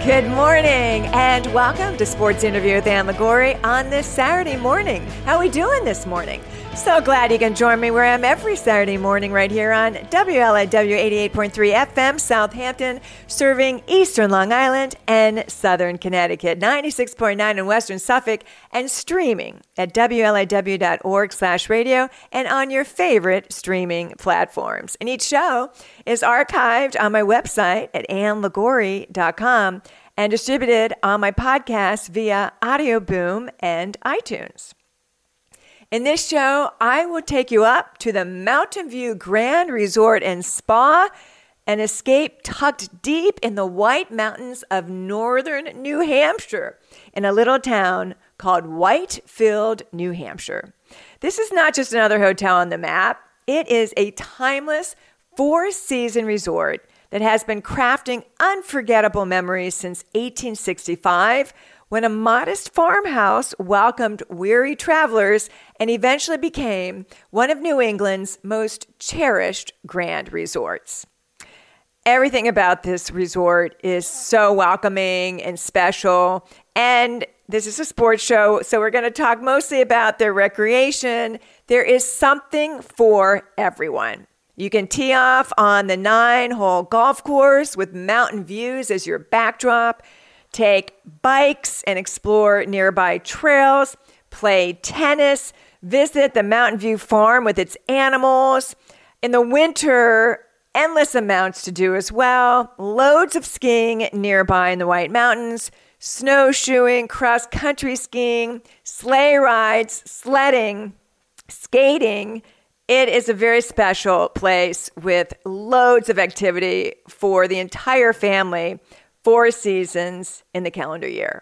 Good morning and welcome to Sports Interview with Ann Liguori on this Saturday morning. How are we doing this morning? So glad you can join me where I am every Saturday morning right here on WLIW 88.3 FM Southampton, serving Eastern Long Island and Southern Connecticut, 96.9 in Western Suffolk, and streaming at WLIW.org/radio and on your favorite streaming platforms. And each show is archived on my website at AnnLiguori.com and distributed on my podcast via Audio Boom and iTunes. In this show, I will take you up to the Mountain View Grand Resort and Spa, an escape tucked deep in the White Mountains of northern New Hampshire in a little town called Whitefield, New Hampshire. This is not just another hotel on the map. It is a timeless four-season resort that has been crafting unforgettable memories since 1865, when a modest farmhouse welcomed weary travelers and eventually became one of New England's most cherished grand resorts. Everything about this resort is so welcoming and special, and this is a sports show, so we're going to talk mostly about their recreation. There is something for everyone. You can tee off on the 9-hole golf course with mountain views as your backdrop, take bikes and explore nearby trails, play tennis, visit the Mountain View Farm with its animals. In the winter, endless amounts to do as well. Loads of skiing nearby in the White Mountains, snowshoeing, cross-country skiing, sleigh rides, sledding, skating. It is a very special place with loads of activity for the entire family, 4 seasons in the calendar year.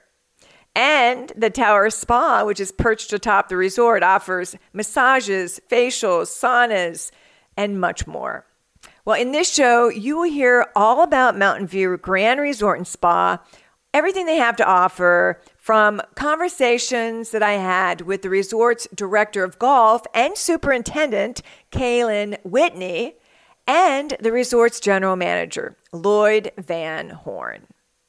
And the Tower Spa, which is perched atop the resort, offers massages, facials, saunas, and much more. Well, in this show, you will hear all about Mountain View Grand Resort and Spa, everything they have to offer, from conversations that I had with the resort's director of golf and superintendent, Kaylin Whitney, and the resort's general manager, Lloyd Van Horn.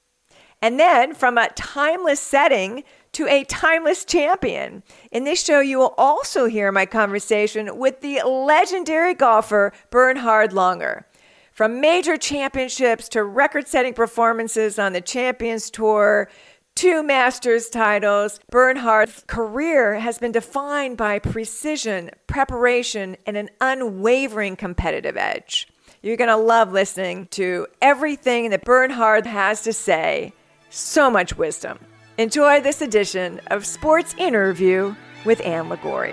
And then from a timeless setting to a timeless champion. In this show, you will also hear my conversation with the legendary golfer, Bernhard Langer. From major championships to record-setting performances on the Champions Tour, 2 Masters titles, Bernhard's career has been defined by precision, preparation, and an unwavering competitive edge. You're going to love listening to everything that Bernhard has to say. So much wisdom. Enjoy this edition of Sports Interview with Ann Liguori.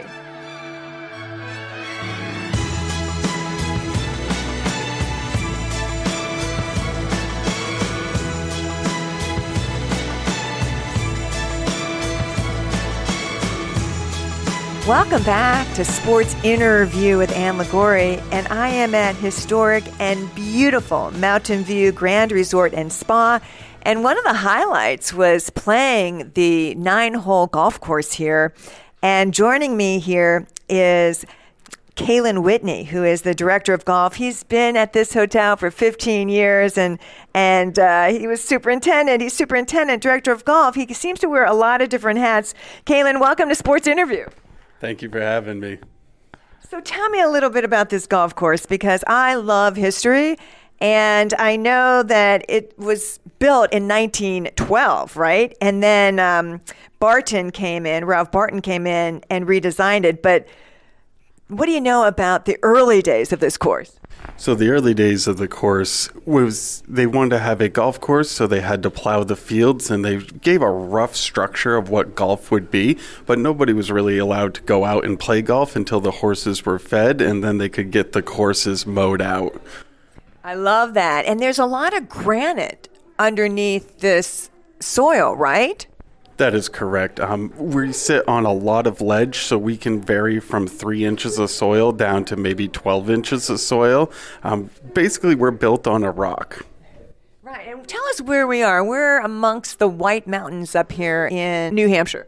Welcome back to Sports Interview with Ann Liguori, and I am at historic and beautiful Mountain View Grand Resort and Spa. And one of the highlights was playing the 9-hole golf course here. And joining me here is Kaylin Whitney, who is the director of golf. He's been at this hotel for 15 years, and he was superintendent. He's superintendent, director of golf. He seems to wear a lot of different hats. Kaylin, welcome to Sports Interview. Thank you for having me. So tell me a little bit about this golf course, because I love history, and I know that it was built in 1912, right? And then Ralph Barton came in and redesigned it. But what do you know about the early days of this course? So the early days of the course was they wanted to have a golf course, so they had to plow the fields, and they gave a rough structure of what golf would be, but nobody was really allowed to go out and play golf until the horses were fed, and then they could get the courses mowed out. I love that. And there's a lot of granite underneath this soil, right? That is correct. We sit on a lot of ledge, so we can vary from 3 inches of soil down to maybe 12 inches of soil. Basically, we're built on a rock. Right. And tell us where we are. We're amongst the White Mountains up here in New Hampshire.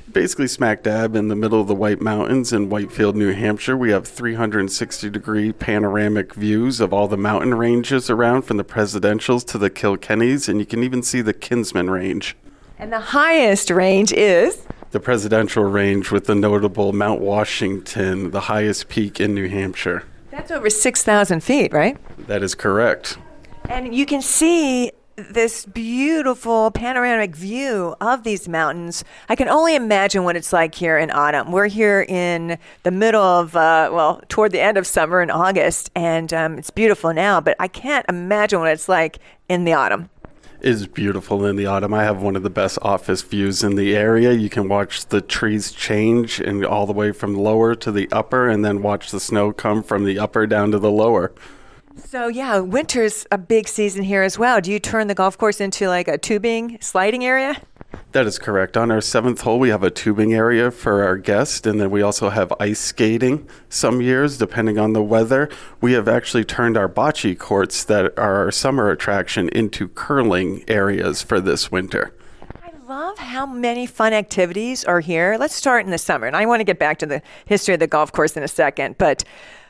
Basically smack dab in the middle of the White Mountains in Whitefield, New Hampshire. We have 360-degree panoramic views of all the mountain ranges around, from the Presidentials to the Kilkennys, and you can even see the Kinsman Range. And the highest range is? The Presidential Range, with the notable Mount Washington, the highest peak in New Hampshire. That's over 6,000 feet, right? That is correct. And you can see this beautiful panoramic view of these mountains. I can only imagine what it's like here in autumn. We're here in the middle of, toward the end of summer in August, and it's beautiful now, but I can't imagine what it's like in the autumn. It is beautiful in the autumn. I have one of the best office views in the area. You can watch the trees change and all the way from lower to the upper, and then watch the snow come from the upper down to the lower. So, yeah, winter's a big season here as well. Do you turn the golf course into like a tubing sliding area? That is correct. On our seventh hole, we have a tubing area for our guests, and then we also have ice skating some years, depending on the weather. We have actually turned our bocce courts that are our summer attraction into curling areas for this winter. I love how many fun activities are here. Let's start in the summer, and I want to get back to the history of the golf course in a second, but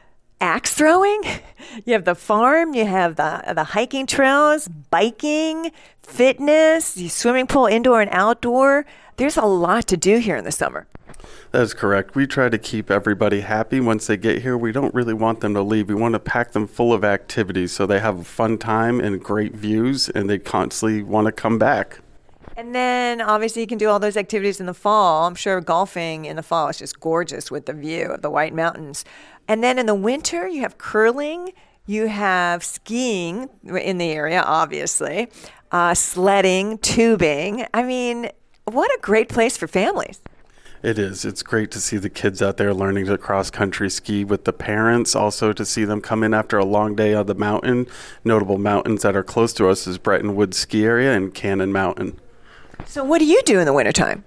axe throwing, you have the farm, you have the hiking trails, biking, fitness, the swimming pool, indoor and outdoor. There's a lot to do here in the summer. That is correct. We try to keep everybody happy once they get here. We don't really want them to leave. We want to pack them full of activities so they have a fun time and great views, and they constantly want to come back. And then obviously you can do all those activities in the fall. I'm sure golfing in the fall is just gorgeous with the view of the White Mountains. And then in the winter, you have curling, you have skiing in the area, obviously, sledding, tubing. I mean, what a great place for families. It is. It's great to see the kids out there learning to cross-country ski with the parents. Also to see them come in after a long day on the mountain. Notable mountains that are close to us is Bretton Woods Ski Area and Cannon Mountain. So what do you do in the wintertime?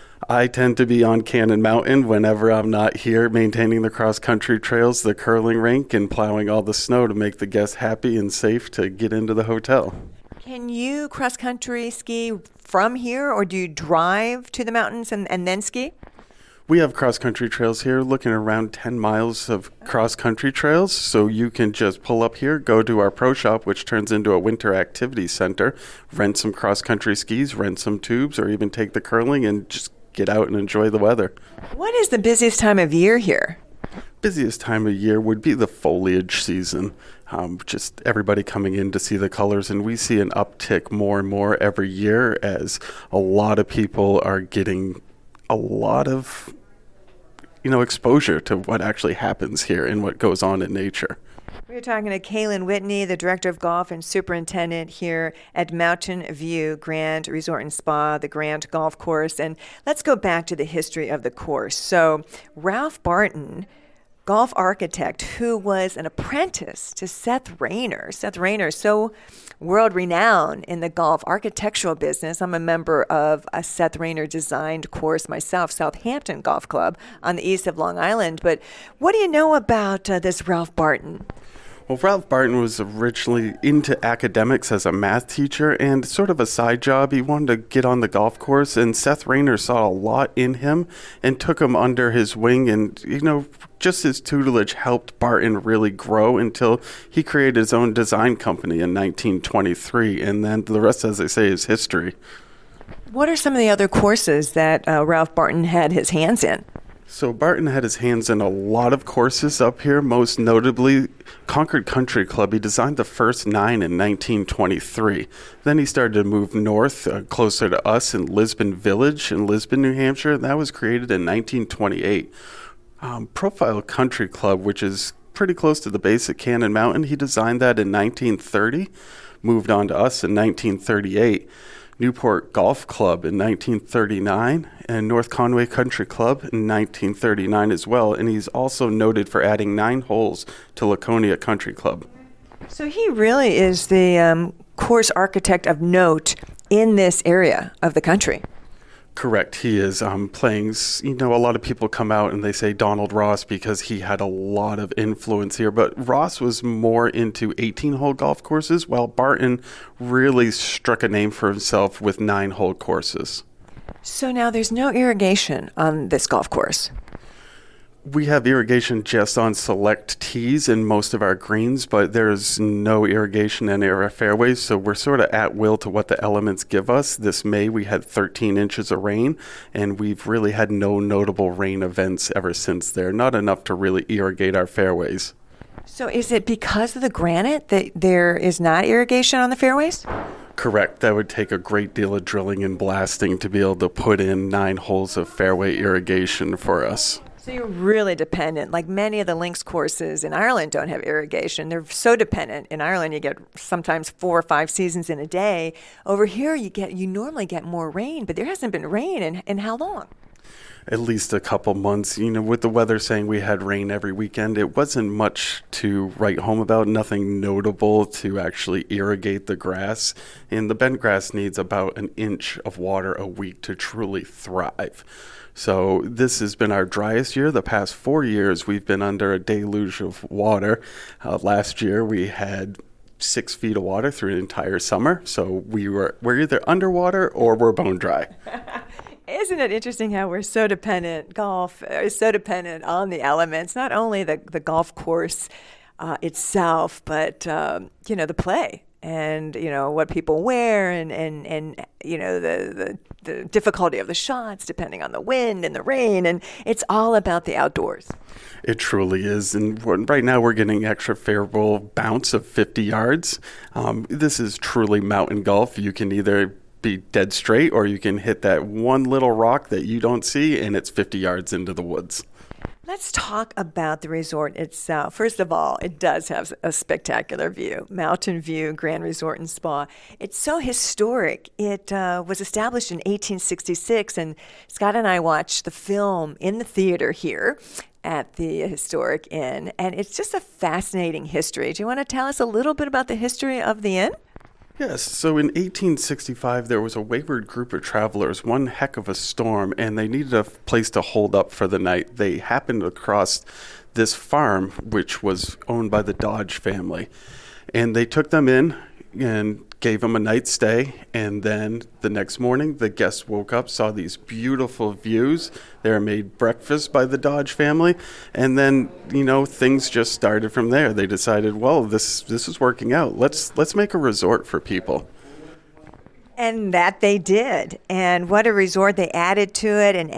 I tend to be on Cannon Mountain whenever I'm not here maintaining the cross-country trails, the curling rink, and plowing all the snow to make the guests happy and safe to get into the hotel. Can you cross-country ski from here, or do you drive to the mountains and then ski? We have cross-country trails here, looking around 10 miles of cross-country trails, so you can just pull up here, go to our pro shop, which turns into a winter activity center, rent some cross-country skis, rent some tubes, or even take the curling and just get out and enjoy the weather. What is the busiest time of year here? Busiest time of year would be the foliage season. Just everybody coming in to see the colors, and we see an uptick more and more every year as a lot of people are getting a lot of exposure to what actually happens here and what goes on in nature. We're talking to Kaylin Whitney, the Director of Golf and Superintendent here at Mountain View Grand Resort and Spa, the Grand Golf Course. And let's go back to the history of the course. So Ralph Barton, golf architect who was an apprentice to Seth Rayner. Seth Rayner, so world-renowned in the golf architectural business. I'm a member of a Seth Rayner designed course myself, Southampton Golf Club on the east of Long Island. But what do you know about this Ralph Barton? Well, Ralph Barton was originally into academics as a math teacher, and sort of a side job, he wanted to get on the golf course, and Seth Rayner saw a lot in him and took him under his wing, and, just his tutelage helped Barton really grow until he created his own design company in 1923, and then the rest, as they say, is history. What are some of the other courses that Ralph Barton had his hands in? So Barton had his hands in a lot of courses up here, most notably Concord Country Club. He designed the first 9 in 1923. Then he started to move north, closer to us in Lisbon Village in Lisbon, New Hampshire. That was created in 1928. Profile Country Club, which is pretty close to the base at Cannon Mountain, he designed that in 1930, moved on to us in 1938. Newport Golf Club in 1939, and North Conway Country Club in 1939 as well. And he's also noted for adding 9 holes to Laconia Country Club. So he really is the course architect of note in this area of the country. Correct. He is playing, a lot of people come out and they say Donald Ross because he had a lot of influence here, but Ross was more into 18-hole golf courses, while Barton really struck a name for himself with 9-hole courses. So now there's no irrigation on this golf course. We have irrigation just on select tees in most of our greens, but there's no irrigation in our fairways, so we're sort of at will to what the elements give us. This May, we had 13 inches of rain, and we've really had no notable rain events ever since there. Not enough to really irrigate our fairways. So is it because of the granite that there is not irrigation on the fairways? Correct. That would take a great deal of drilling and blasting to be able to put in 9 holes of fairway irrigation for us. So you're really dependent. Like many of the links courses in Ireland don't have irrigation. They're so dependent. In Ireland, you get sometimes 4 or 5 seasons in a day. Over here, you normally get more rain, but there hasn't been rain in how long? At least a couple months. With the weather saying we had rain every weekend, it wasn't much to write home about, nothing notable to actually irrigate the grass. And the bent grass needs about an inch of water a week to truly thrive. So this has been our driest year. The past 4 years, we've been under a deluge of water. Last year, we had 6 feet of water through an entire summer. So we're either underwater or we're bone dry. Isn't it interesting how we're so dependent, golf is so dependent on the elements, not only the golf course itself, but, the play and, what people wear and the difficulty of the shots depending on the wind and the rain. And it's all about the outdoors. It truly is. And right now we're getting extra favorable bounce of 50 yards. This is truly mountain golf. You can either be dead straight or you can hit that one little rock that you don't see and it's 50 yards into the woods. Let's talk about the resort itself. First of all, it does have a spectacular view, Mountain View Grand Resort and Spa. It's so historic. It was established in 1866, and Scott and I watched the film in the theater here at the historic inn, and it's just a fascinating history. Do you want to tell us a little bit about the history of the inn? Yes, so in 1865, there was a wayward group of travelers, one heck of a storm, and they needed a place to hold up for the night. They happened across this farm, which was owned by the Dodge family, and they took them in and gave them a night's stay, and then the next morning, the guests woke up, saw these beautiful views. They were made breakfast by the Dodge family, and then, things just started from there. They decided, well, this is working out. Let's make a resort for people. And that they did. And what a resort. They added to it, and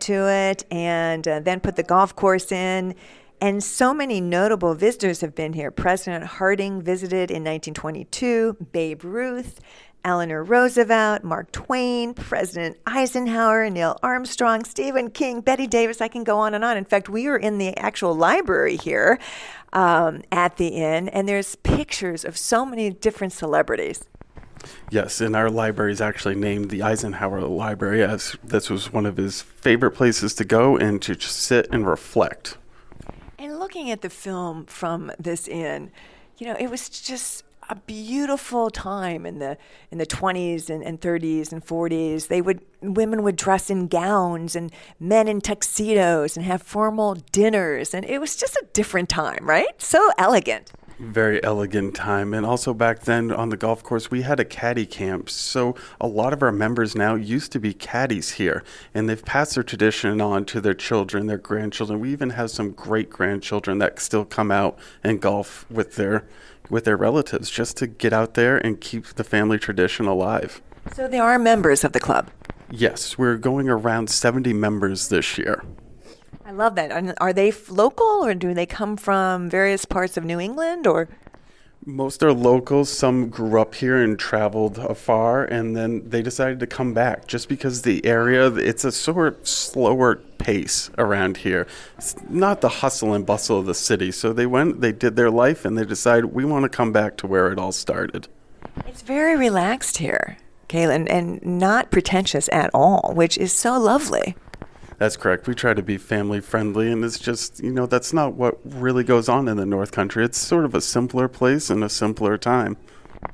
then put the golf course in. And so many notable visitors have been here. President Harding visited in 1922, Babe Ruth, Eleanor Roosevelt, Mark Twain, President Eisenhower, Neil Armstrong, Stephen King, Betty Davis. I can go on and on. In fact, we were in the actual library here at the inn, and there's pictures of so many different celebrities. Yes, and our library is actually named the Eisenhower Library, as this was one of his favorite places to go and to just sit and reflect. And looking at the film from this inn, it was just a beautiful time in the 20s and 30s and 40s. Women would dress in gowns and men in tuxedos and have formal dinners, and it was just a different time, right? So elegant. Very elegant time. And also back then on the golf course, we had a caddy camp. So a lot of our members now used to be caddies here, and they've passed their tradition on to their children, their grandchildren. We even have some great grandchildren that still come out and golf with their relatives just to get out there and keep the family tradition alive. So they are members of the club? Yes, we're going around 70 members this year. I love that. And are they local, or do they come from various parts of New England, or? Most are locals. Some grew up here and traveled afar, and then they decided to come back just because the area, it's a sort of slower pace around here. It's not the hustle and bustle of the city. So they went, they did their life, and they decided we want to come back to where it all started. It's very relaxed here, Kaylin, and not pretentious at all, which is so lovely. That's correct. We try to be family friendly, and it's just, that's not what really goes on in the North Country. It's sort of a simpler place and a simpler time.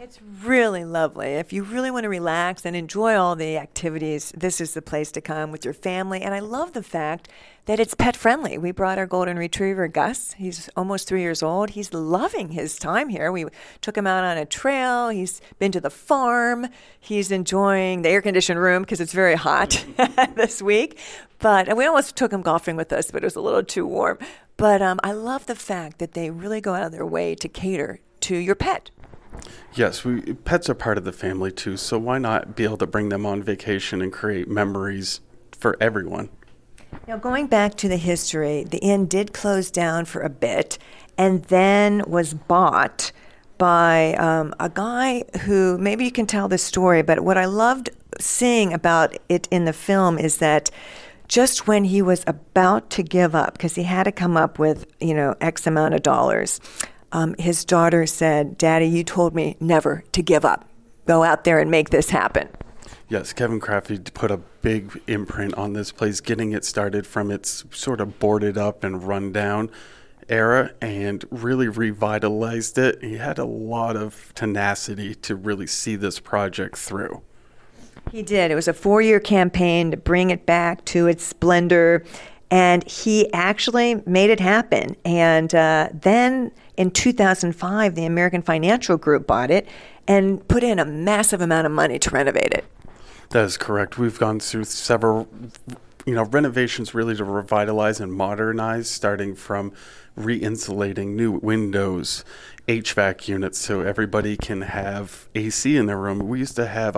It's really lovely. If you really want to relax and enjoy all the activities, this is the place to come with your family. And I love the fact that it's pet friendly. We brought our golden retriever, Gus. He's almost 3 years old. He's loving his time here. We took him out on a trail. He's been to the farm. He's enjoying the air-conditioned room because it's very hot this week. And we almost took him golfing with us, but it was a little too warm. But I love the fact that they really go out of their way to cater to your pet. Yes, pets are part of the family too, so why not be able to bring them on vacation and create memories for everyone? Now, going back to the history, the inn did close down for a bit and then was bought by a guy who, maybe you can tell this story, but what I loved seeing about it in the film is that just when he was about to give up, because he had to come up with, X amount of dollars, his daughter said, "Daddy, you told me never to give up. Go out there and make this happen." Yes, Kevin Crafty put a big imprint on this place, getting it started from its sort of boarded up and run down era and really revitalized it. He had a lot of tenacity to really see this project through. He did. It was a 4-year campaign to bring it back to its splendor, and he actually made it happen. And then in 2005, the American Financial Group bought it and put in a massive amount of money to renovate it. That is correct. We've gone through several, renovations really to revitalize and modernize, starting from re-insulating new windows, HVAC units so everybody can have AC in their room. We used to have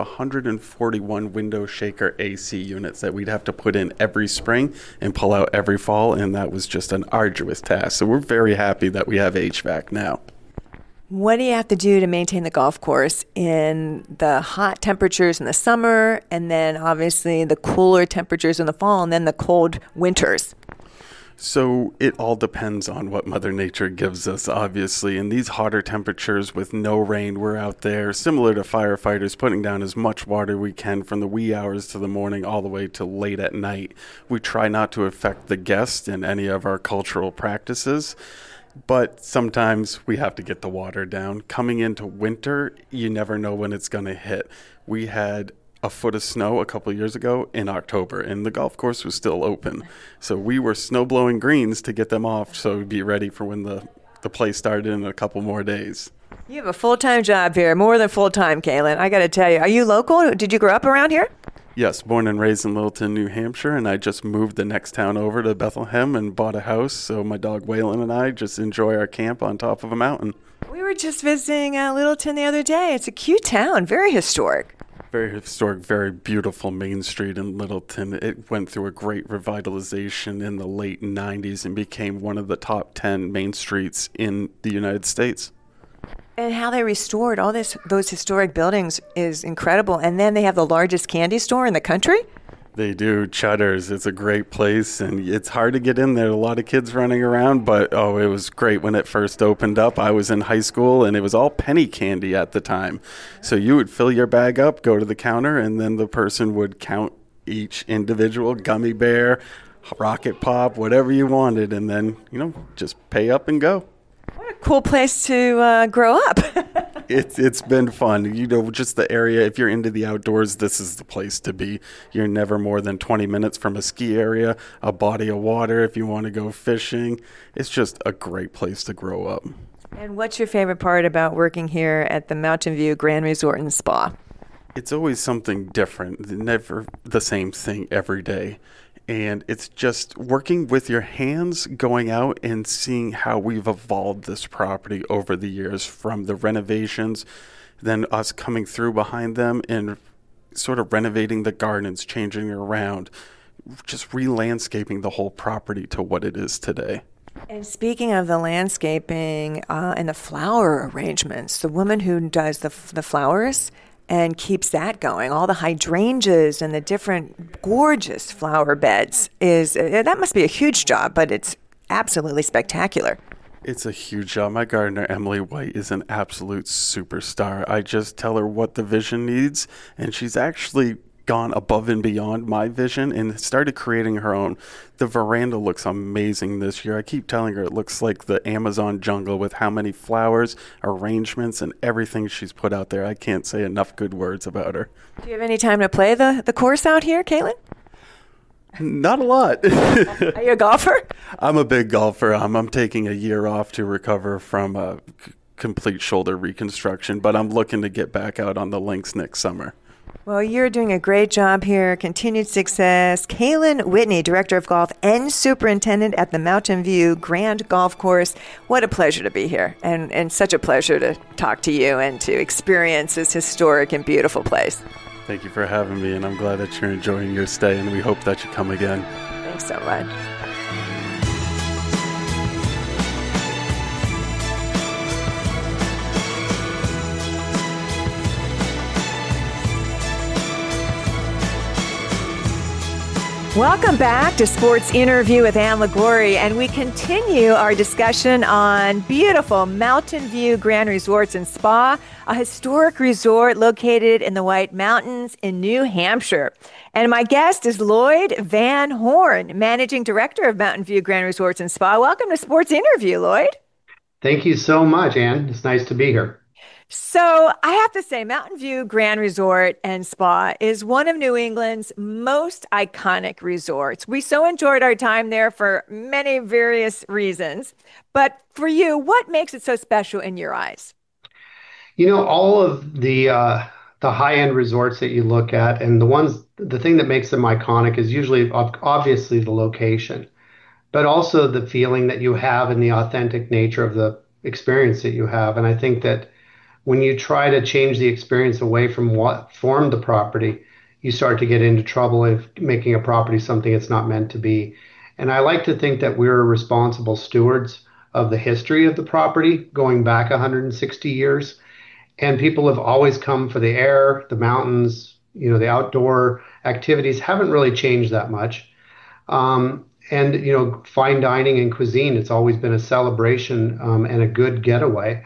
141 window shaker AC units that we'd have to put in every spring and pull out every fall, and that was just an arduous task. So we're very happy that we have HVAC now. What do you have to do to maintain the golf course in the hot temperatures in the summer, and then obviously the cooler temperatures in the fall, and then the cold winters? So it all depends on what Mother Nature gives us, obviously. In these hotter temperatures with no rain, we're out there, similar to firefighters, putting down as much water we can from the wee hours to the morning all the way to late at night. We try not to affect the guest in any of our cultural practices, but sometimes we have to get the water down. Coming into winter, you never know when it's going to hit. We had a foot of snow a couple of years ago in October, and the golf course was still open. So we were snow blowing greens to get them off so we'd be ready for when the play started in a couple more days. You have a full-time job here, more than full-time, Kaylin. I got to tell you, are you local? Did you grow up around here? Yes, born and raised in Littleton, New Hampshire, and I just moved the next town over to Bethlehem and bought a house, so my dog Waylon and I just enjoy our camp on top of a mountain. We were just visiting Littleton the other day. It's a cute town, very historic. Very historic, very beautiful Main Street in Littleton. It went through a great revitalization in the late 90s and became one of the top 10 main streets in the United States. And how they restored all those historic buildings is incredible. And then they have the largest candy store in the country. They do. Cheddar's. It's a great place, and it's hard to get in there. A lot of kids running around, but it was great when it first opened up. I was in high school, and it was all penny candy at the time. So you would fill your bag up, go to the counter, and then the person would count each individual gummy bear, rocket pop, whatever you wanted, and then, just pay up and go. What a cool place to grow up. It's been fun. Just the area, if you're into the outdoors, this is the place to be. You're never more than 20 minutes from a ski area, a body of water if you want to go fishing. It's just a great place to grow up. And what's your favorite part about working here at the Mountain View Grand Resort and Spa? It's always something different, never the same thing every day. And it's just working with your hands, going out and seeing how we've evolved this property over the years, from the renovations, then us coming through behind them and sort of renovating the gardens, changing it around, just re-landscaping the whole property to what it is today. And speaking of the landscaping and the flower arrangements, the woman who does the flowers and keeps that going, all the hydrangeas and the different gorgeous flower beds, that must be a huge job, but it's absolutely spectacular. It's a huge job. My gardener, Emily White, is an absolute superstar. I just tell her what the vision needs, and she's actually gone above and beyond my vision and started creating her own. The veranda looks amazing this year. I keep telling her it looks like the Amazon jungle with how many flowers, arrangements, and everything she's put out there. I can't say enough good words about her. Do you have any time to play the course out here, Caitlin? Not a lot. Are you a golfer? I'm a big golfer. I'm taking a year off to recover from a complete shoulder reconstruction, but I'm looking to get back out on the links next summer. Well, you're doing a great job here. Continued success. Caitlin Whitney, Director of Golf and Superintendent at the Mountain View Grand Golf Course. What a pleasure to be here, and such a pleasure to talk to you and to experience this historic and beautiful place. Thank you for having me, and I'm glad that you're enjoying your stay, and we hope that you come again. Thanks so much. Welcome back to Sports Interview with Ann Liguori, and we continue our discussion on beautiful Mountain View Grand Resorts and Spa, a historic resort located in the White Mountains in New Hampshire. And my guest is Lloyd Van Horn, Managing Director of Mountain View Grand Resorts and Spa. Welcome to Sports Interview, Lloyd. Thank you so much, Ann. It's nice to be here. So I have to say, Mountain View Grand Resort and Spa is one of New England's most iconic resorts. We so enjoyed our time there for many various reasons. But for you, what makes it so special in your eyes? You know, all of the high-end resorts that you look at, and the thing that makes them iconic is usually obviously the location, but also the feeling that you have and the authentic nature of the experience that you have. And I think that when you try to change the experience away from what formed the property, you start to get into trouble if making a property something it's not meant to be. And I like to think that we're responsible stewards of the history of the property going back 160 years. And people have always come for the air, the mountains, the outdoor activities haven't really changed that much. And fine dining and cuisine, it's always been a celebration and a good getaway.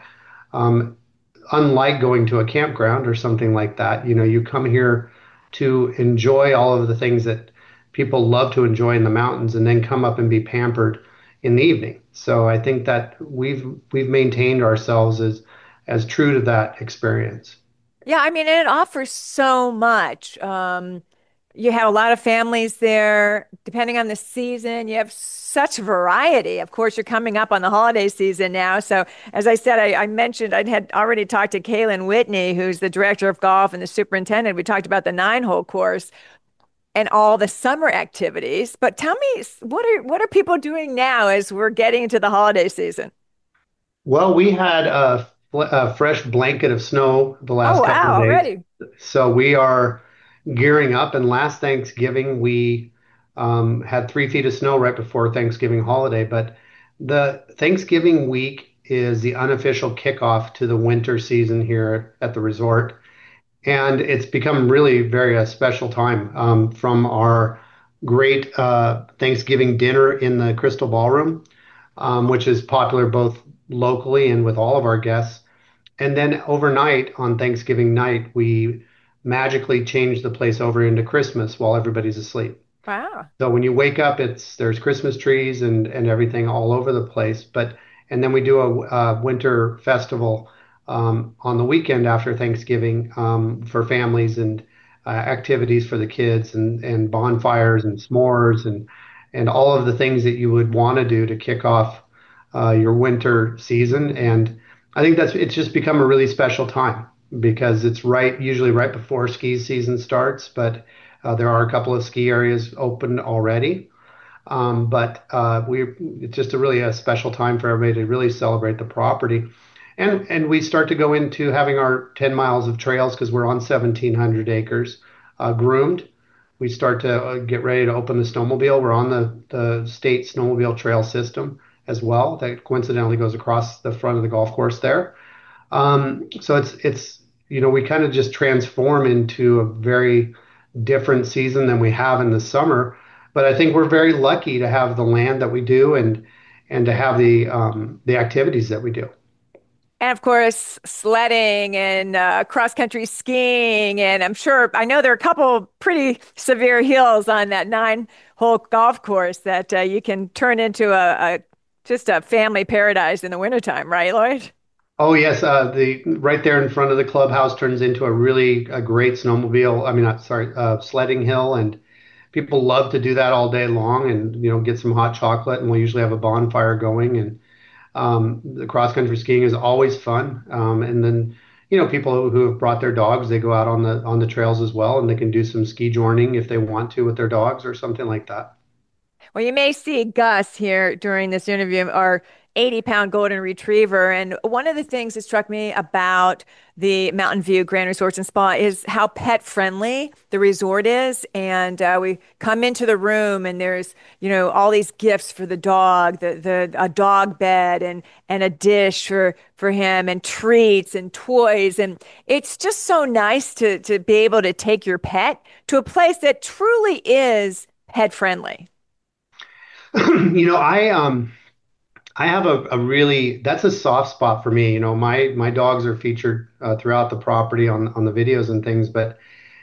Unlike going to a campground or something like that, you come here to enjoy all of the things that people love to enjoy in the mountains and then come up and be pampered in the evening. So I think that we've maintained ourselves as true to that experience. Yeah, I mean, and it offers so much. You have a lot of families there. Depending on the season, you have such variety. Of course, you're coming up on the holiday season now. So, as I said, I mentioned I had already talked to Caitlin Whitney, who's the director of golf and the superintendent. We talked about the 9-hole course and all the summer activities. But tell me, what are people doing now as we're getting into the holiday season? Well, we had a fresh blanket of snow the Oh, last couple wow, of days. already. So we are gearing up. And last Thanksgiving, we had 3 feet of snow right before Thanksgiving holiday. But the Thanksgiving week is the unofficial kickoff to the winter season here at the resort. And it's become really very a special time from our great Thanksgiving dinner in the Crystal Ballroom, which is popular both locally and with all of our guests. And then overnight on Thanksgiving night, we magically change the place over into Christmas while everybody's asleep. Wow. So when you wake up, there's Christmas trees and everything all over the place. And then we do a winter festival on the weekend after Thanksgiving for families and activities for the kids and bonfires and s'mores and all of the things that you would want to do to kick off your winter season. And I think it's just become a really special time because it's usually right before ski season starts, but there are a couple of ski areas open already. It's just a special time for everybody to really celebrate the property. And we start to go into having our 10 miles of trails because we're on 1,700 acres groomed. We start to get ready to open the snowmobile. We're on the state snowmobile trail system as well. That coincidentally goes across the front of the golf course there. So we kind of just transform into a very different season than we have in the summer. But I think we're very lucky to have the land that we do and to have the activities that we do. And of course, sledding and cross country skiing. And I know there are a couple pretty severe hills on that nine-hole golf course that you can turn into just a family paradise in the wintertime, right, Lloyd? Oh yes, the right there in front of the clubhouse turns into a great snowmobile. I mean, not sorry, sledding hill, and people love to do that all day long, and get some hot chocolate, and we'll usually have a bonfire going, and the cross country skiing is always fun. And then people who have brought their dogs, they go out on the trails as well, and they can do some ski journing if they want to with their dogs or something like that. Well, you may see Gus here during this interview, our 80-pound golden retriever. And one of the things that struck me about the Mountain View Grand Resorts and Spa is how pet friendly the resort is. And we come into the room and there's, all these gifts for the dog, a dog bed and a dish for him and treats and toys. And it's just so nice to be able to take your pet to a place that truly is pet friendly. I have a really that's a soft spot for me. My dogs are featured throughout the property on the videos and things, but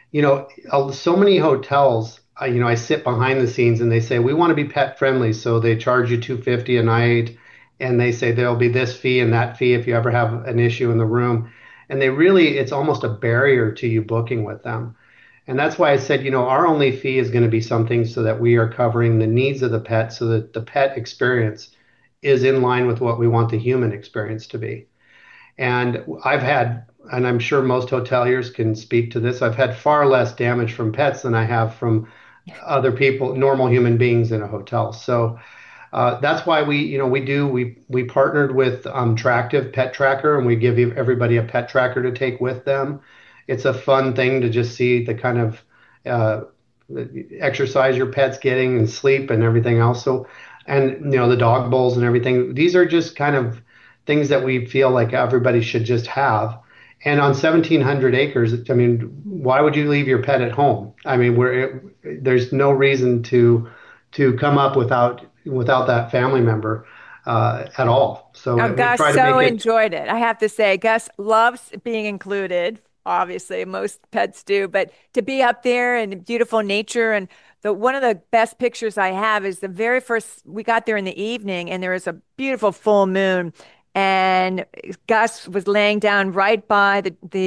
so many hotels, I sit behind the scenes and they say we want to be pet friendly, so they charge you 250 a night, and they say there'll be this fee and that fee if you ever have an issue in the room, and it's almost a barrier to you booking with them. And that's why I said, our only fee is going to be something so that we are covering the needs of the pet so that the pet experience is in line with what we want the human experience to be. And and I'm sure most hoteliers can speak to this, I've had far less damage from pets than I have from other people, normal human beings in a hotel. So that's why we partnered with Tractive Pet Tracker, and we give everybody a pet tracker to take with them. It's a fun thing to just see the kind of uh, exercise your pet's getting and sleep and everything else. So, and the dog bowls and everything. These are just kind of things that we feel like everybody should just have. And on 1,700 acres, I mean, why would you leave your pet at home? I mean, there's no reason to come up without that family member at all. Oh, So we Gus try to so make it. enjoyed it. I have to say, Gus loves being included. Obviously, most pets do, but to be up there in beautiful nature and the one of the best pictures I have is the very first we got there in the evening and there was a beautiful full moon and Gus was laying down right by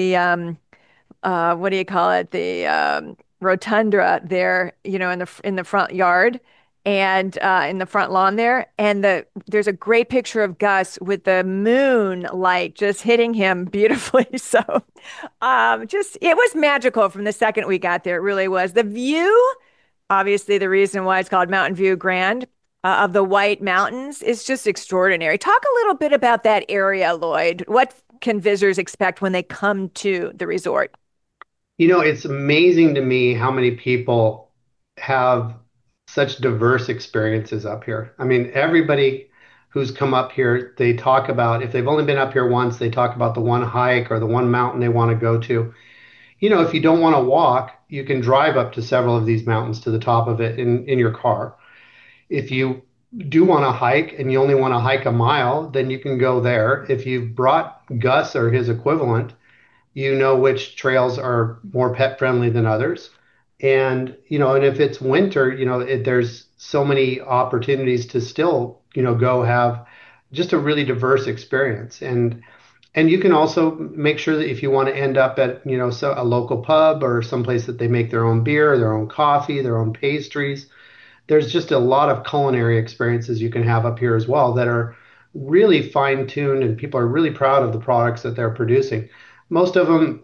the what do you call it? The rotunda there, in the front yard and in the front lawn there. And there's a great picture of Gus with the moonlight just hitting him beautifully. So, just it was magical from the second we got there. It really was. The view, obviously, the reason why it's called Mountain View Grand. Of the White Mountains is just extraordinary. Talk a little bit about that area, Lloyd. What can visitors expect when they come to the resort? It's amazing to me how many people have such diverse experiences up here. I mean, everybody who's come up here, they talk about, if they've only been up here once, they talk about the one hike or the one mountain they want to go to. If you don't want to walk, you can drive up to several of these mountains to the top of it in your car. If you do want to hike and you only want to hike a mile, then you can go there. If you've brought Gus or his equivalent, you know which trails are more pet friendly than others. And if it's winter, there's so many opportunities to still, go have just a really diverse experience. And you can also make sure that if you want to end up at, a local pub or someplace that they make their own beer, their own coffee, their own pastries, there's just a lot of culinary experiences you can have up here as well that are really fine tuned, and people are really proud of the products that they're producing. Most of them,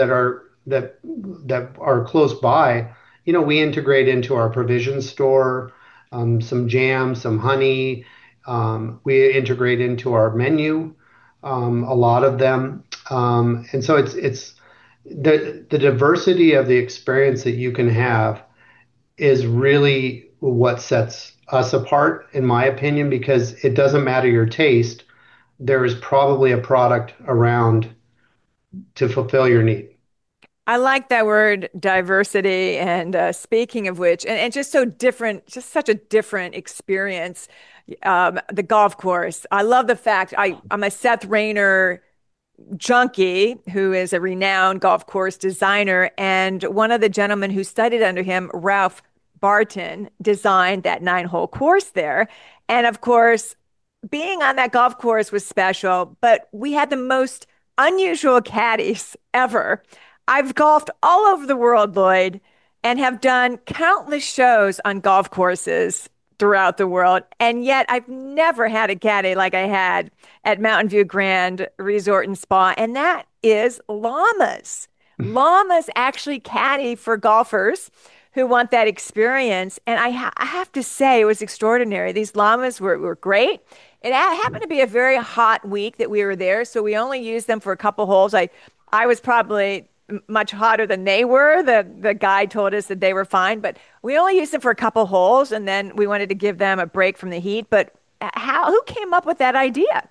that are close by, we integrate into our provision store, some jam, some honey. We integrate into our menu, a lot of them, and so it's the diversity of the experience that you can have is really what sets us apart, in my opinion, because it doesn't matter your taste. There is probably a product around to fulfill your need. I like that word diversity. And speaking of which, and just so different, just such a different experience. The golf course. I love the fact I'm a Seth Rayner Junkie, who is a renowned golf course designer, and one of the gentlemen who studied under him, Ralph Barton, designed that 9 hole course there. And of course, being on that golf course was special, but we had the most unusual caddies ever. I've golfed all over the world, Lloyd, and have done countless shows on golf courses throughout the world. And yet I've never had a caddy like I had at Mountain View Grand Resort and Spa, and that is llamas. Llamas actually caddy for golfers who want that experience. And I have to say, it was extraordinary. These llamas were great. It happened to be a very hot week that we were there, so we only used them for a couple holes. I was probably much hotter than they were. The guide told us that they were fine, but we only used them for a couple holes, and then we wanted to give them a break from the heat. But who came up with that idea?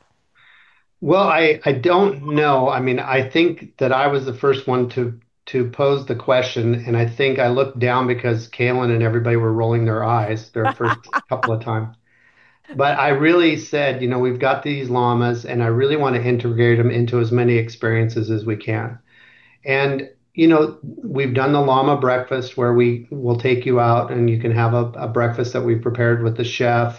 Well, I don't know. I mean, I think that I was the first one to pose the question, and I think I looked down because Kalen and everybody were rolling their eyes their first couple of times. But I really said, we've got these llamas, and I really want to integrate them into as many experiences as we can. And we've done the llama breakfast where we will take you out and you can have a breakfast that we've prepared with the chef,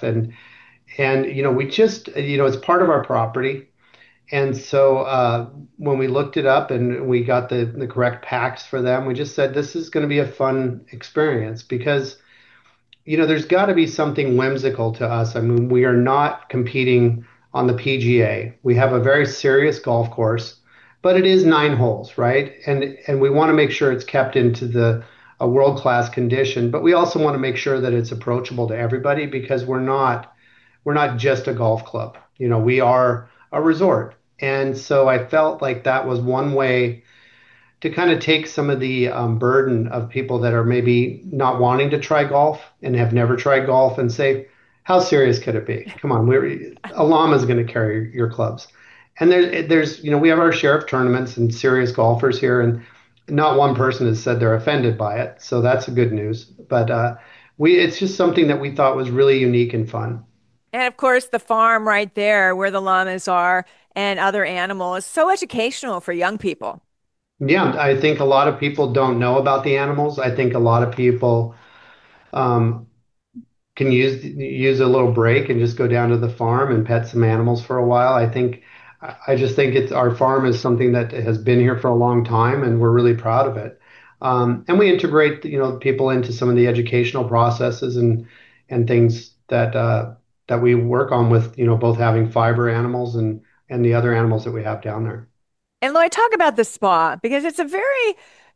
and we just it's part of our property. And so when we looked it up and we got the correct packs for them, we just said this is going to be a fun experience because there's got to be something whimsical to us. I mean, we are not competing on the PGA. We have a very serious golf course, but it is 9 holes, right? And we want to make sure it's kept into the a world-class condition, but we also want to make sure that it's approachable to everybody because we're not just a golf club. We are a resort. And so I felt like that was one way to kind of take some of the burden of people that are maybe not wanting to try golf and have never tried golf and say, how serious could it be? Come on, a llama is going to carry your clubs. And we have our share of tournaments and serious golfers here, and not one person has said they're offended by it. So that's a good news. But it's just something that we thought was really unique and fun. And of course, the farm right there where the llamas are and other animals, so educational for young people. Yeah, I think a lot of people don't know about the animals. I think a lot of people um, can use a little break and just go down to the farm and pet some animals for a while. I just think it's our farm is something that has been here for a long time, and we're really proud of it. And we integrate, people into some of the educational processes and things that we work on with, both having fiber animals and the other animals that we have down there. And Lloyd, talk about the spa because it's a very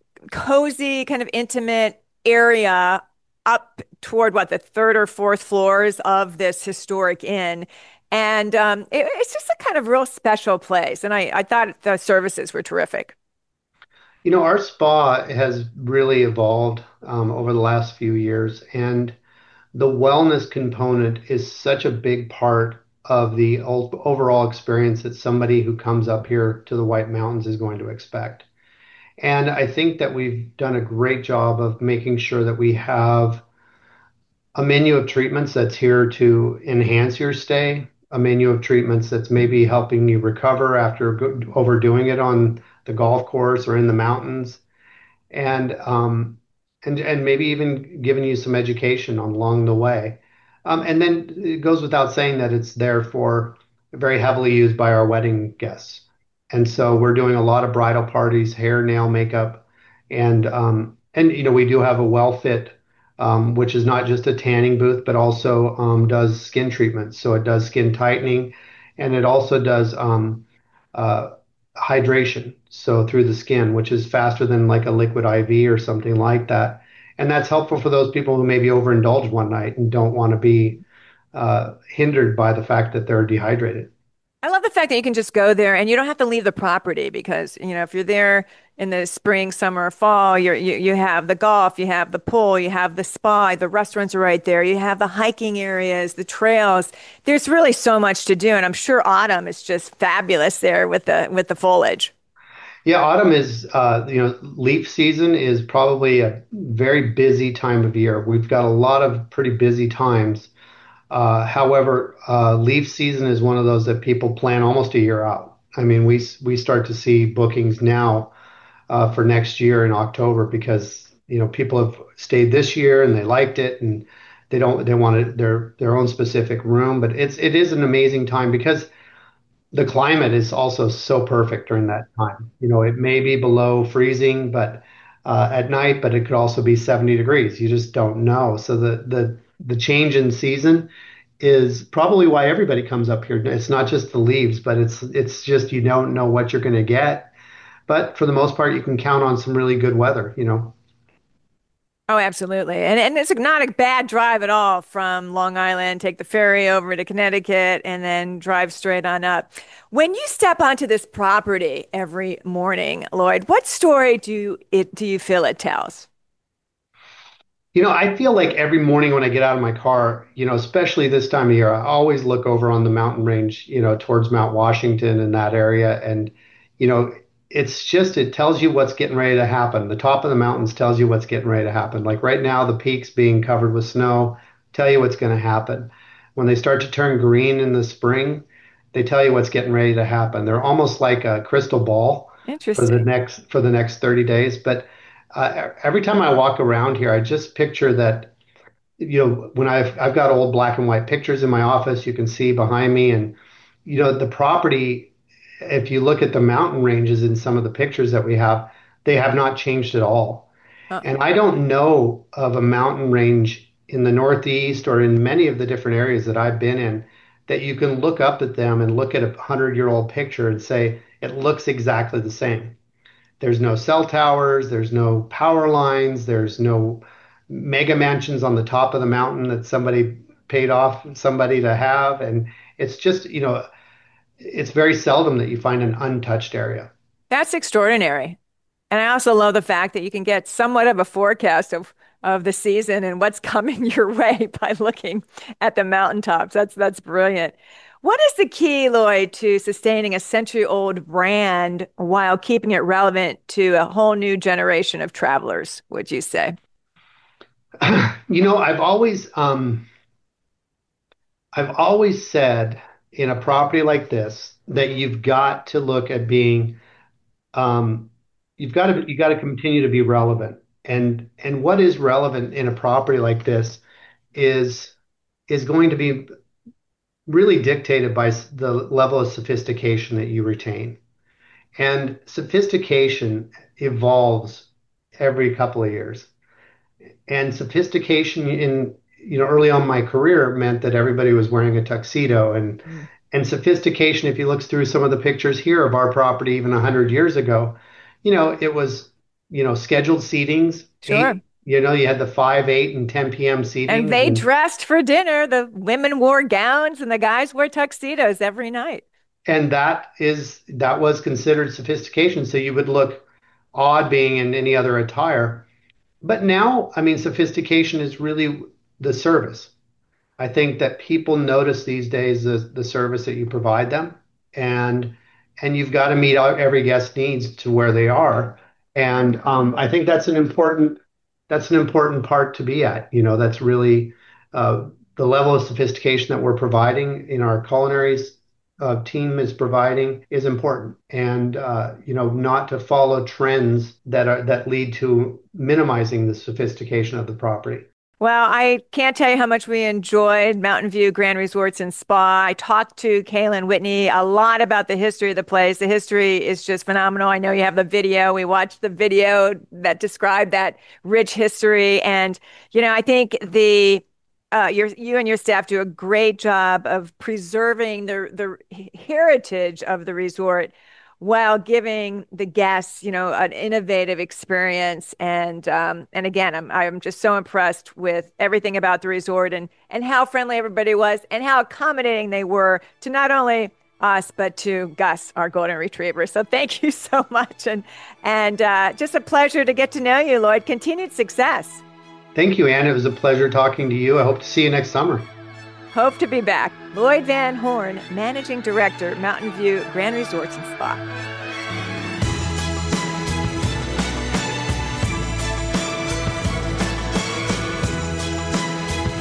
cozy, kind of intimate area up toward what the third or fourth floors of this historic inn. And it's just a kind of real special place. And I thought the services were terrific. Our spa has really evolved over the last few years, and the wellness component is such a big part of the overall experience that somebody who comes up here to the White Mountains is going to expect. And I think that we've done a great job of making sure that we have a menu of treatments that's here to enhance your stay, a menu of treatments that's maybe helping you recover after overdoing it on the golf course or in the mountains, and maybe even giving you some education along the way. And then it goes without saying that it's there for very heavily used by our wedding guests. And so we're doing a lot of bridal parties, hair, nail, makeup, and we do have a well fit, which is not just a tanning booth, but also does skin treatments. So it does skin tightening, and it also does uh, hydration. So through the skin, which is faster than like a liquid IV or something like that. And that's helpful for those people who maybe overindulge one night and don't want to be hindered by the fact that they're dehydrated. I love the fact that you can just go there and you don't have to leave the property because, if you're there in the spring, summer, fall, you have the golf, you have the pool, you have the spa, the restaurants are right there, you have the hiking areas, the trails. There's really so much to do, and I'm sure autumn is just fabulous there with the foliage. Yeah, autumn is, leaf season is probably a very busy time of year. We've got a lot of pretty busy times. However, leaf season is one of those that people plan almost a year out. I mean, we start to see bookings now for next year in October because people have stayed this year and they liked it and they wanted their own specific room. But it is an amazing time because the climate is also so perfect during that time. It may be below freezing, but at night, but it could also be 70 degrees. You just don't know. So the change in season is probably why everybody comes up here. It's not just the leaves, but it's just you don't know what you're going to get. But for the most part, you can count on some really good weather. Oh, absolutely. And it's not a bad drive at all from Long Island, take the ferry over to Connecticut and then drive straight on up. When you step onto this property every morning, Lloyd, what story do you feel it tells? I feel like every morning when I get out of my car, especially this time of year, I always look over on the mountain range, towards Mount Washington and that area. And, you know, it tells you what's getting ready to happen. The top of the mountains tells you what's getting ready to happen. Like right now, the peaks being covered with snow tell you what's going to happen. When they start to turn green in the spring, they tell you what's getting ready to happen. They're almost like a crystal ball for the Interesting. next 30 days. But every time I walk around here, I just picture that, when I've got old black and white pictures in my office, you can see behind me, and the property. If you look at the mountain ranges in some of the pictures that we have, they have not changed at all. Oh, And I don't know of a mountain range in the Northeast or in many of the different areas that I've been in that you can look up at them and look at a 100-year-old picture and say it looks exactly the same. There's no cell towers, there's no power lines, there's no mega mansions on the top of the mountain that somebody paid off somebody to have. And it's just, it's very seldom that you find an untouched area. that's extraordinary. And I also love the fact that you can get somewhat of a forecast of the season and what's coming your way by looking at the mountaintops. That's brilliant. What is the key, Lloyd, to sustaining a century-old brand while keeping it relevant to a whole new generation of travelers, would you say? I've always said in a property like this that you've got to look at being um, you got to continue to be relevant. And what is relevant in a property like this is is going to be really dictated by the level of sophistication that you retain. And sophistication evolves every couple of years. And sophistication in early on in my career meant that everybody was wearing a tuxedo, Mm. and sophistication, if you look through some of the pictures here of our property even 100 years ago, it was scheduled seatings. Sure. You had the 5, 8, and 10 p.m. And seatings, they dressed for dinner. The women wore gowns and the guys wore tuxedos every night. and that was considered sophistication. So you would look odd being in any other attire. But now, I mean, sophistication is really the service. I think that people notice these days the service that you provide them, and and you've got to meet every guest needs to where they are. And I think that's an important part to be at. That's really the level of sophistication that we're providing in our culinaries team is providing is important, and not to follow trends that lead to minimizing the sophistication of the property. Well, I can't tell you how much we enjoyed Mountain View Grand Resorts and Spa. I talked to Kaylin Whitney a lot about the history of the place. The history is just phenomenal. I know you have the video. We watched the video that described that rich history. And, I think you and your staff do a great job of preserving the heritage of the resort while giving the guests, an innovative experience. And again, I'm just so impressed with everything about the resort and how friendly everybody was and how accommodating they were to not only us but to Gus, our golden retriever. So thank you so much, and just a pleasure to get to know you, Lloyd. Continued success. Thank you, Anne. It was a pleasure talking to you. I hope to see you next summer. Hope to be back. Lloyd Van Horn, Managing Director, Mountain View Grand Resorts and Spa.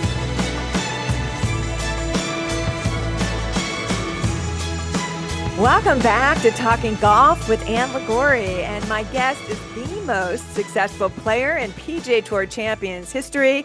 Well, Welcome back to Talking Golf with Ann Liguori, and my guest is the most successful player in PGA Tour Champions history.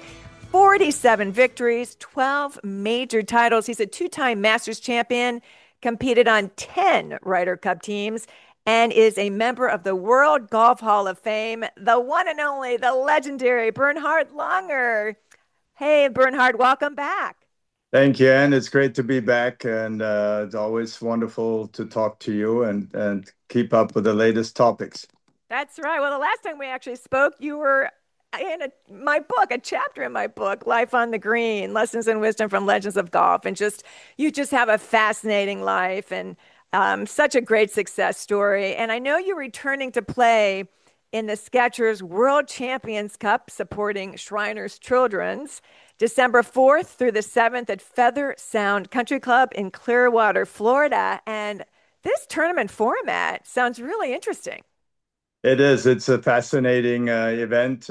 47 victories, 12 major titles. He's a two-time Masters champion, competed on 10 Ryder Cup teams, and is a member of the World Golf Hall of Fame, the one and only, the legendary Bernhard Langer. Hey, Bernhard, welcome back. Thank you, Ann. It's great to be back, and it's always wonderful to talk to you and keep up with the latest topics. That's right. Well, the last time we actually spoke, you were in my book, a chapter in my book, Life on the Green, Lessons and Wisdom from Legends of Golf. And you just have a fascinating life and such a great success story. And I know you're returning to play in the Skechers World Champions Cup supporting Shriners Children's December 4th through the 7th at Feather Sound Country Club in Clearwater, Florida. And this tournament format sounds really interesting. It is. It's a fascinating event.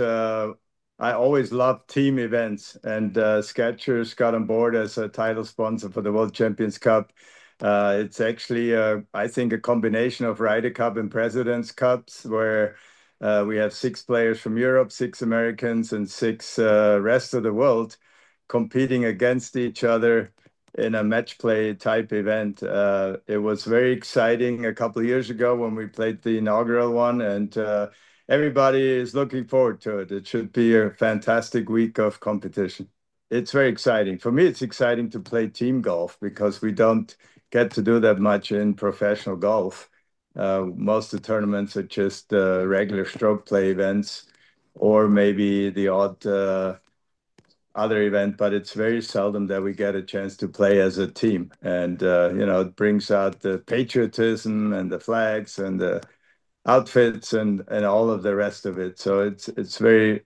I always love team events, and Skechers got on board as a title sponsor for the World Champions Cup. It's actually, I think, a combination of Ryder Cup and President's Cups, where we have 6 players from Europe, 6 Americans, and 6 rest of the world competing against each other in a match play type event. It was very exciting a couple of years ago when we played the inaugural one, and everybody is looking forward to it. It should be a fantastic week of competition. It's very exciting. For me, it's exciting to play team golf because we don't get to do that much in professional golf. Most of the tournaments are just regular stroke play events or maybe the odd other event, but it's very seldom that we get a chance to play as a team. And, it brings out the patriotism and the flags and the outfits and all of the rest of it. So it's very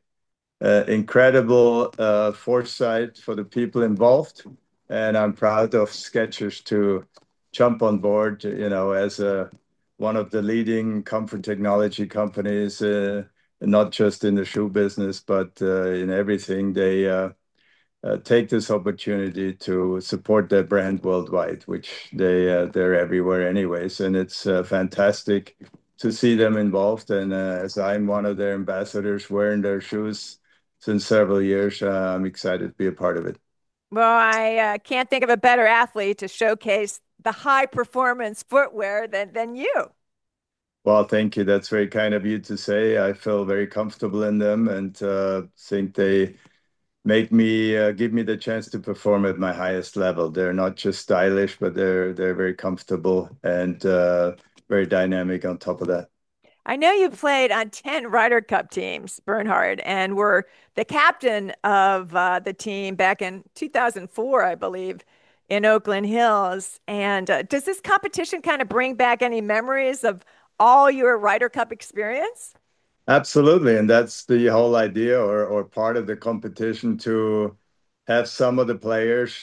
incredible foresight for the people involved. And I'm proud of Skechers to jump on board, as one of the leading comfort technology companies, not just in the shoe business, but in everything. They take this opportunity to support their brand worldwide, which they're everywhere anyways. And it's fantastic to see them involved. And as I'm one of their ambassadors wearing their shoes since several years, I'm excited to be a part of it. Well, I can't think of a better athlete to showcase the high performance footwear than you. Well, thank you. That's very kind of you to say. I feel very comfortable in them and think they give me the chance to perform at my highest level. They're not just stylish, but they're very comfortable and very dynamic on top of that. I know you played on 10 Ryder Cup teams, Bernhard, and were the captain of the team back in 2004, I believe, in Oakland Hills. And does this competition kind of bring back any memories of all your Ryder Cup experience? Absolutely. And that's the whole idea or part of the competition, to have some of the players,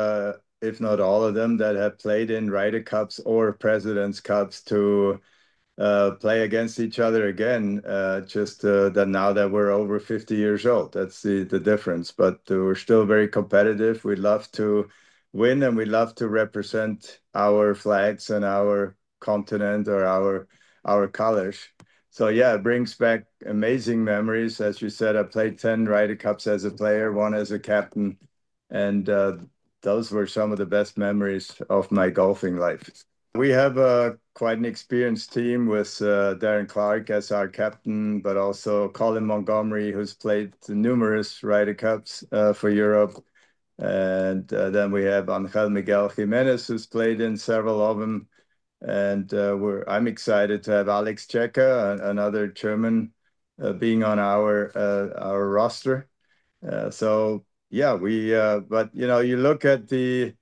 if not all of them, that have played in Ryder Cups or President's Cups to play against each other again, just that now that we're over 50 years old. That's the difference. But we're still very competitive. We love to win and we love to represent our flags and our continent or our colors. So yeah, it brings back amazing memories. As you said, I played 10 Ryder Cups as a player, one as a captain, and those were some of the best memories of my golfing life. We have quite an experienced team with Darren Clarke as our captain, but also Colin Montgomerie, who's played numerous Ryder Cups for Europe. And then we have Angel Miguel Jimenez, who's played in several of them. And I'm excited to have Alex Checa, another German, being on our roster. So yeah, but you look at the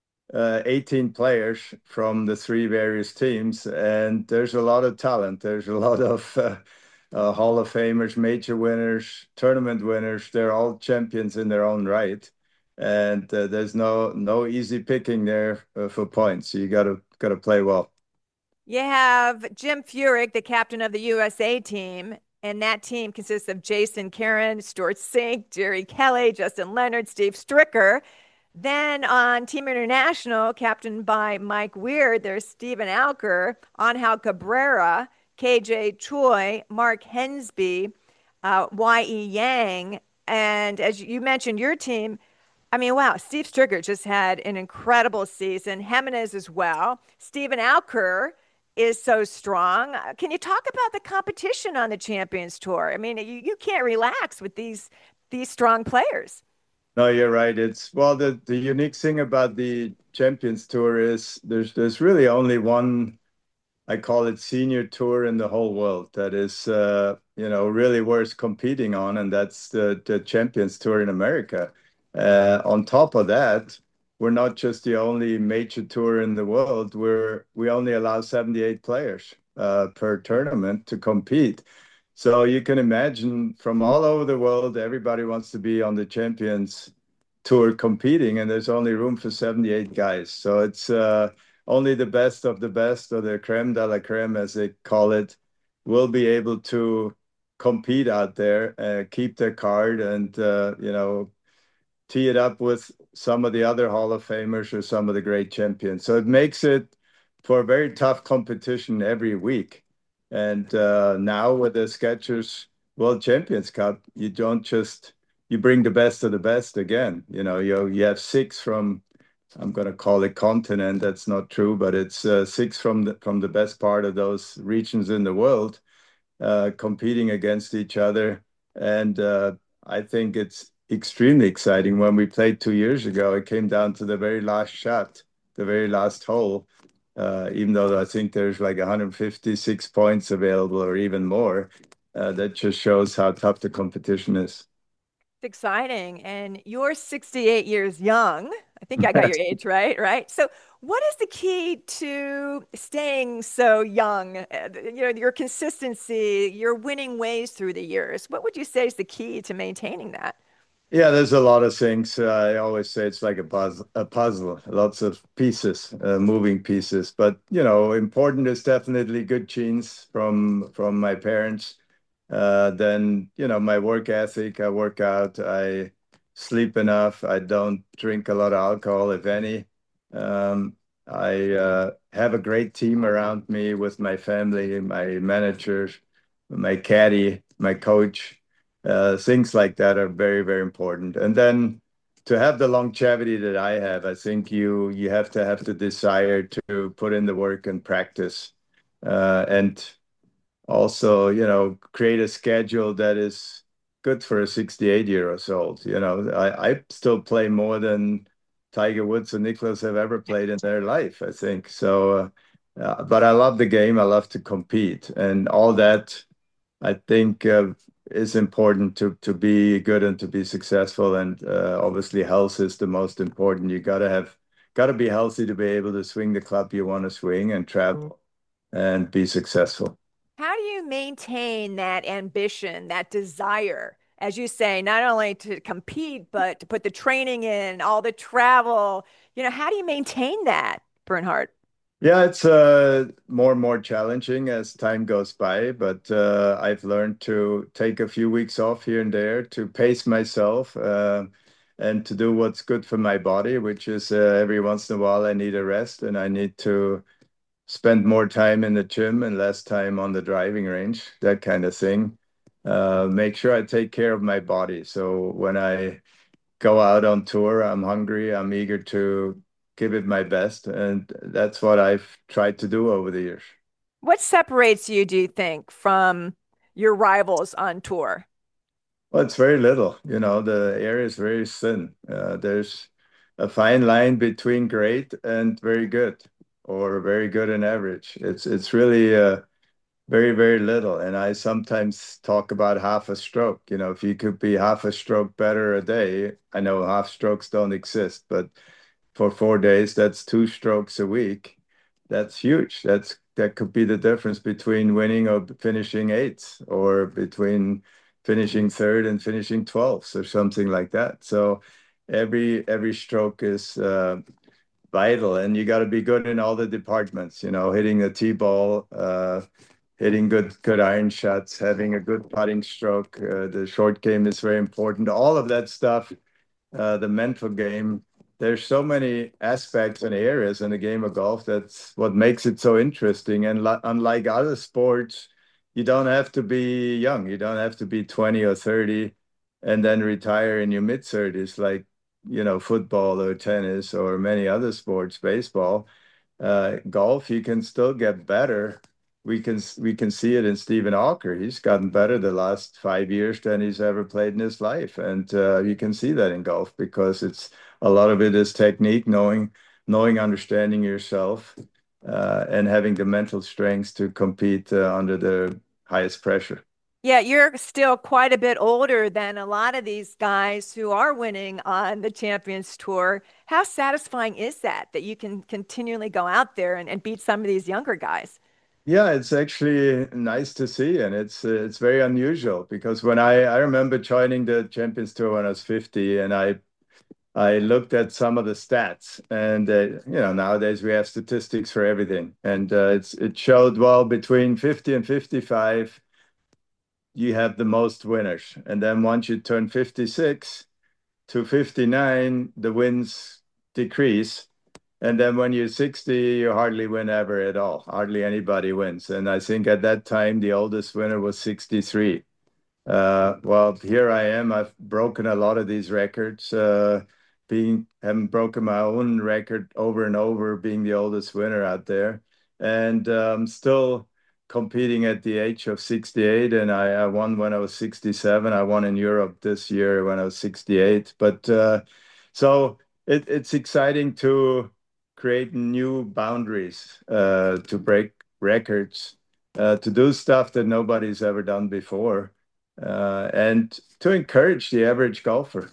18 players from the 3 various teams, and there's a lot of talent. There's a lot of Hall of Famers, major winners, tournament winners. They're all champions in their own right. And there's no easy picking there for points. So you gotta play well. You have Jim Furyk, the captain of the USA team, and that team consists of Jason Caron, Stuart Sink, Jerry Kelly, Justin Leonard, Steve Stricker. Then on Team International, captained by Mike Weir, there's Stephen Alker, Angel Cabrera, KJ Choi, Mark Hensby, Y.E. Yang. And as you mentioned, your team, I mean, wow, Steve Stricker just had an incredible season. Jimenez as well. Stephen Alker is so strong. Can you talk about the competition on the Champions Tour? I mean, you can't relax with these strong players. No, you're right. It's well, the unique thing about the Champions Tour is there's really only one, I call it senior tour in the whole world that is really worth competing on, and that's the Champions Tour in America. On top of that, we're not just the only major tour in the world. We only allow 78 players per tournament to compete. So you can imagine from all over the world, everybody wants to be on the Champions Tour competing, and there's only room for 78 guys. So it's only the best of the best, or the creme de la creme, as they call it, will be able to compete out there, keep their card, and tee it up with some of the other Hall of Famers or some of the great champions. So it makes it for a very tough competition every week. And now with the Skechers World Champions Cup, you don't just you bring the best of the best again. You have six from, I'm going to call it continent. That's not true, but it's six from the best part of those regions in the world competing against each other. And I think it's extremely exciting. When we played 2 years ago, it came down to the very last shot, the very last hole. Even though I think there's like 156 points available or even more, that just shows how tough the competition is. Exciting. And you're 68 years young. I think I got your age right, right? So, what is the key to staying so young? Your consistency, your winning ways through the years. What would you say is the key to maintaining that? Yeah, there's a lot of things. I always say it's like a puzzle, lots of pieces, moving pieces. But important is definitely good genes from my parents. Then my work ethic. I work out. I sleep enough. I don't drink a lot of alcohol, if any. I have a great team around me with my family, my managers, my caddy, my coach. Things like that are very, very important. And then to have the longevity that I have, I think you have to have the desire to put in the work and practice, and also, create a schedule that is good for a 68-year-old. I still play more than Tiger Woods and Nicklaus have ever played in their life, I think. So, but I love the game. I love to compete, and all that I think is important to be good and to be successful. And obviously, health is the most important. You got to be healthy to be able to swing the club you want to swing and travel and be successful. How do you maintain that ambition, that desire, as you say, not only to compete, but to put the training in, all the travel? How do you maintain that, Bernhard? Yeah, it's more and more challenging as time goes by, but I've learned to take a few weeks off here and there to pace myself and to do what's good for my body, which is every once in a while I need a rest and I need to spend more time in the gym and less time on the driving range, that kind of thing. Make sure I take care of my body. So when I go out on tour, I'm hungry, I'm eager to give it my best. And that's what I've tried to do over the years. What separates you, do you think, from your rivals on tour? Well, it's very little. The area is very thin. There's a fine line between great and very good, or very good and average. It's really very, very little. And I sometimes talk about half a stroke. If you could be half a stroke better a day, I know half strokes don't exist, but for 4 days, that's two strokes a week. That's huge. That could be the difference between winning or finishing eighth, or between finishing third and finishing 12th, or something like that. So every stroke is vital, and you got to be good in all the departments. Hitting the tee ball, hitting good iron shots, having a good putting stroke. The short game is very important. All of that stuff, the mental game there's so many aspects and areas in the game of golf. That's what makes it so interesting. And unlike other sports, you don't have to be young. You don't have to be 20 or 30 and then retire in your mid-30s, like, football or tennis or many other sports, baseball. Golf, you can still get better. We can see it in Stephen Hawker. He's gotten better the last 5 years than he's ever played in his life, and you can see that in golf because it's a lot of it is technique, understanding yourself, and having the mental strength to compete under the highest pressure. Yeah, you're still quite a bit older than a lot of these guys who are winning on the Champions Tour. How satisfying is that you can continually go out there and beat some of these younger guys? Yeah, it's actually nice to see, and it's very unusual because when I remember joining the Champions Tour when I was 50, and I looked at some of the stats, and nowadays we have statistics for everything, and it showed, well, between 50 and 55, you have the most winners, and then once you turn 56 to 59, the wins decrease. And then when you're 60, you hardly win ever at all. Hardly anybody wins. And I think at that time, the oldest winner was 63. Well, here I am. I've broken a lot of these records, haven't broken my own record over and over, being the oldest winner out there. And still competing at the age of 68. And I won when I was 67. I won in Europe this year when I was 68. But so it's exciting to create new boundaries, to break records, to do stuff that nobody's ever done before, and to encourage the average golfer.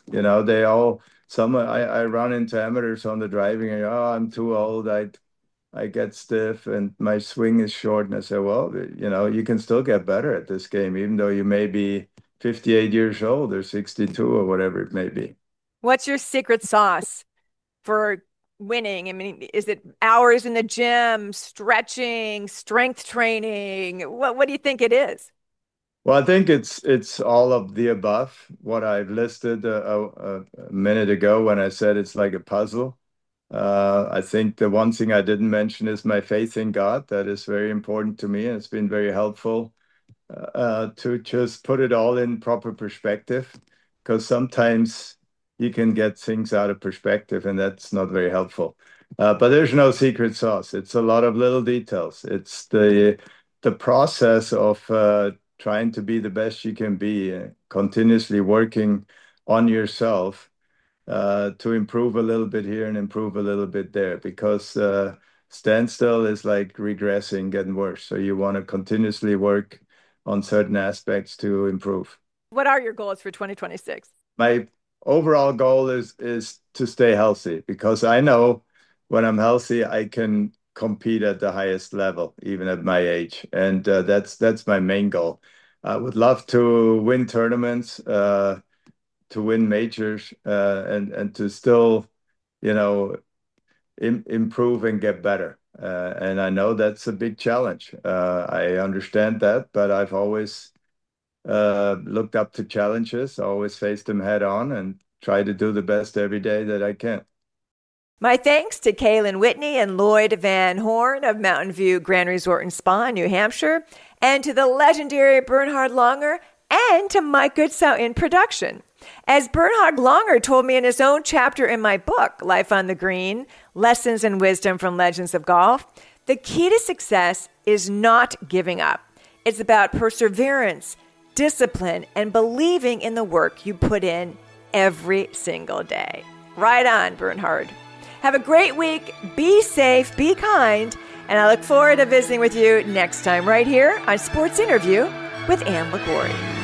I run into amateurs on the driving, and I'm too old. I get stiff and my swing is short. And I say, well, you can still get better at this game, even though you may be 58 years old or 62 or whatever it may be. What's your secret sauce for winning? I mean, is it hours in the gym, stretching, strength training? What do you think it is? Well, I think it's all of the above. What I've listed a minute ago when I said it's like a puzzle. I think the one thing I didn't mention is my faith in God. That is very important to me, and it's been very helpful to just put it all in proper perspective, because sometimes you can get things out of perspective, and that's not very helpful. But there's no secret sauce. It's a lot of little details. It's the process of trying to be the best you can be, continuously working on yourself to improve a little bit here and improve a little bit there, because standstill is like regressing, getting worse. So you want to continuously work on certain aspects to improve. What are your goals for 2026? My overall goal is to stay healthy, because I know when I'm healthy, I can compete at the highest level, even at my age. And that's my main goal. I would love to win tournaments, to win majors, and to still, improve and get better. And I know that's a big challenge. I understand that, but I've always looked up to challenges, always faced them head on, and try to do the best every day that I can. My thanks to Kaylin Whitney and Lloyd Van Horn of Mountain View Grand Resort and Spa in New Hampshire, and to the legendary Bernhard Langer, and to Mike Goodsow in production. As Bernhard Langer told me in his own chapter in my book, Life on the Green, Lessons and Wisdom from Legends of Golf, the key to success is not giving up. It's about perseverance, discipline, and believing in the work you put in every single day. Right on, Bernhard. Have a great week. Be safe, be kind, and I look forward to visiting with you next time right here on Sports Interview with Ann Liguori.